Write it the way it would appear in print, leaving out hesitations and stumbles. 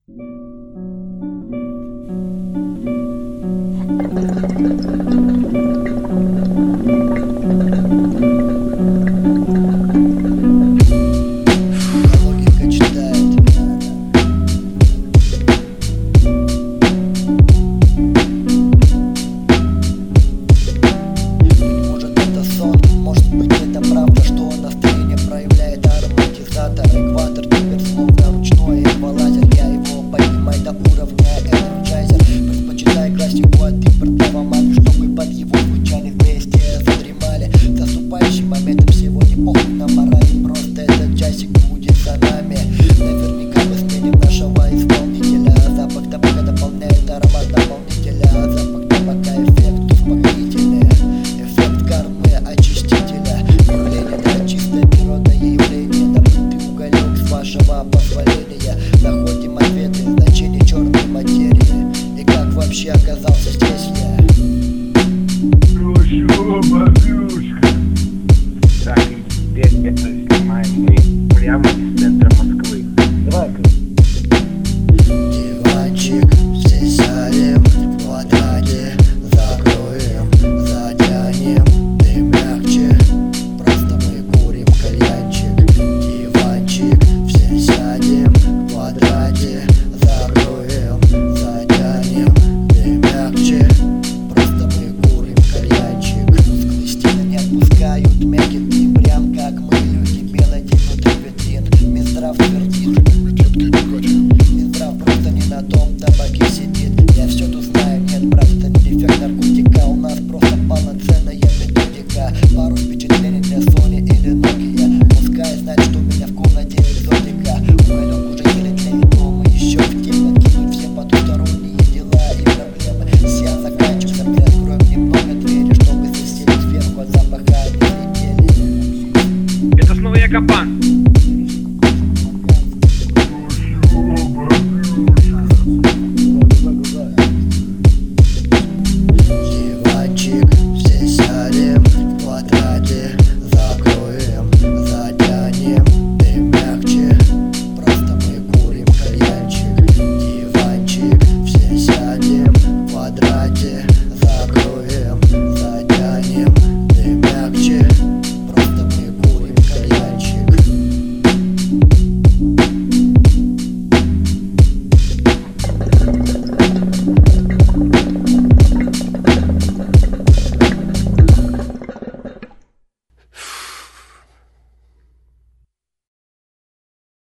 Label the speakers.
Speaker 1: Логика читает. Может, это сон, может быть, это правда, что настроение проявляет ароматизатор. Экватор теперь словно ручной эквалайзер. Я его поднимаю до уровня энерджайзер. Предпочитаю классику от гипертавомами, чтобы под его звучали вместе задремали. Засыпающим моментом сегодня похуй на морали. Просто этот часик будет за нами. Наверняка мы сменим нашего исполнителя. Запах табака дополняет аромат наполнителя. Запах табака эффект успокоительный. Эффект кармы очистителя. Явление это чистое природное явление. Добытый уголек с вашего позволения. Находим ответы, значение черной материи. И как вообще оказался здесь я?
Speaker 2: Бабушка. Так, и теперь это снимаем мы прямо из центра Москвы. Давай-ка.
Speaker 1: Диванчик, все сядем в квадрате, закроем, затянем, ты мягче, просто мы курим кальянчик. Диванчик, все сядем в квадрате, закроем, затянем, ты мягче, просто мы курим кальянчик. Тусклые стены не отпускают мякин, прям как мы люди, мелодии внутри витрин. Минздрав твердит, Минздрав просто не на том табаке сидит.